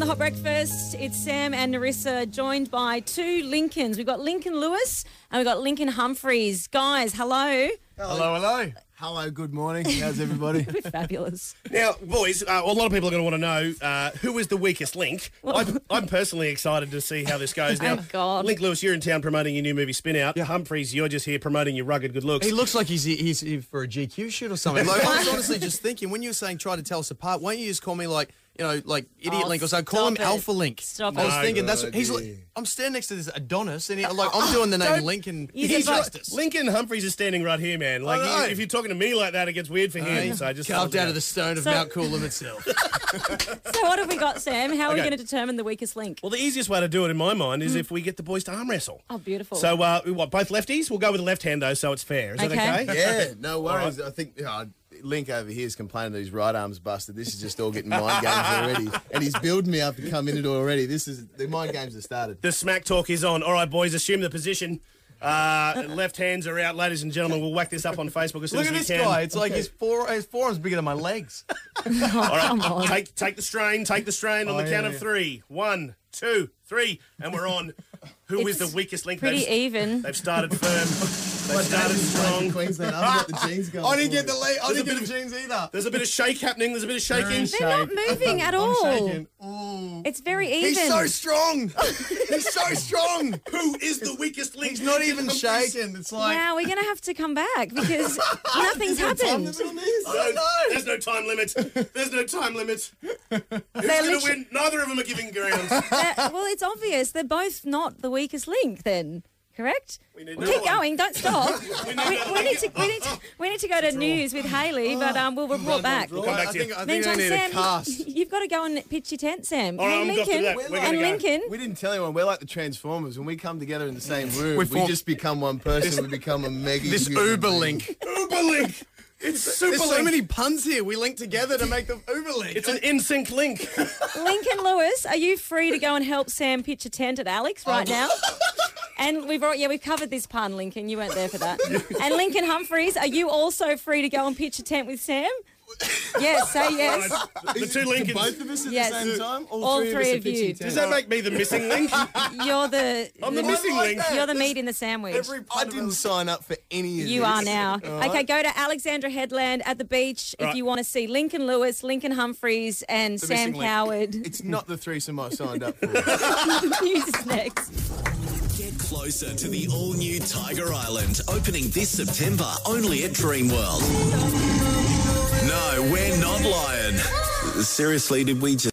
Hot Breakfast. It's Sam and Narissa, joined by two Lincolns. We've got Lincoln Lewis and we've got Lincoln Humphreys. Guys, hello. Hello. Hello, good morning. How's everybody? Fabulous. Now, boys, a lot of people are going to want to know who is the weakest link. I'm personally excited to see how this goes. Now, Oh, God. Link Lewis, you're in town promoting your new movie Spin Out. Yeah. Humphreys, you're just here promoting your rugged good looks. He looks like he's here for a GQ shoot or something. Like, I was honestly just thinking, when you were saying try to tell us apart, why don't you just call me like Idiot Link or so? Call him stop it. Alpha Link. Stop I was it. thinking that's he's like, I'm standing next to this Adonis and I'm doing the name Lincoln. He's a justice. Lincoln Humphreys is standing right here, man. Like, I know. if you're talking to me like that, it gets weird for him. So I just Carved out of the stone of So- Mount Coolum itself. So what have we got, Sam? How are we Okay. going to determine the weakest link? Well, the easiest way to do it in my mind is if we get the boys to arm wrestle. Oh, beautiful. So, both lefties? We'll go with the left hand, though, so it's fair. Is that Okay. okay? Yeah, no worries. I think Link over here is complaining that his right arm's busted. This is just all getting mind games already. And he's building me up to come into it already. The mind games have started. The smack talk is on. All right, boys, assume the position. Left hands are out, ladies and gentlemen. We'll whack this up on Facebook as soon Look as at we this can. guy. It's like his forearm's bigger than my legs. All right, Come on. take the strain. Take the strain on the count of three. 1, 2, 3, and we're on. Who is It's the weakest link? pretty even. They've started firm. They've started strong. Queensland, I've got the jeans going. I didn't get the forward. I didn't get the jeans either. There's a bit of shake happening. There's a bit of shaking. They're not moving at all. Shaking. Ooh. It's very even. He's so strong. He's so strong. Who is the weakest link? He's not even shaking. It's like Wow, we're going to have to come back because nothing's happened. There's no time limit. There's no time limit. Who's going to win? Neither of them are giving ground. Well, it's obvious. They're both not the weakest link then. Correct? We need Keep another one. going. Don't stop. We we need to go to news with Hayley, but we'll report back. We'll come back I to you. think I Meantime, need a Sam, cast. you've got to go and pitch your tent, Sam. All right, Hey, I'm off to Lincoln, that. We're gonna and go. Lincoln. We didn't tell anyone. We're like the Transformers. When we come together in the same room, We we form- just become one person. We become a mega. This human Uber being. link. Uber link. It's super There's so link. many puns here. We link together to make the Uber link. It's an in-sync link. Lincoln Lewis, are you free to go and help Sam pitch a tent at Alex right now? And we've covered this pun, Lincoln. You weren't there for that. And Lincoln Humphreys, are you also free to go and pitch a tent with Sam? Yes, say yes. The two Lincolns. Both of us at Yes. the same time. All three of are you. pitching Does tent. that make me the missing link? You're the I'm the missing link. You're the meat in the sandwich. I didn't sign up for any of You this. are now. Okay, go to Alexandra Headland at the beach if Right. you want to see Lincoln Lewis, Lincoln Humphreys, and Sam missing link. Coward. It's not the threesome I signed up for. News is next. Get closer to the all-new Tiger Island, opening this September only at Dreamworld. No, we're not lying. Seriously, did we just...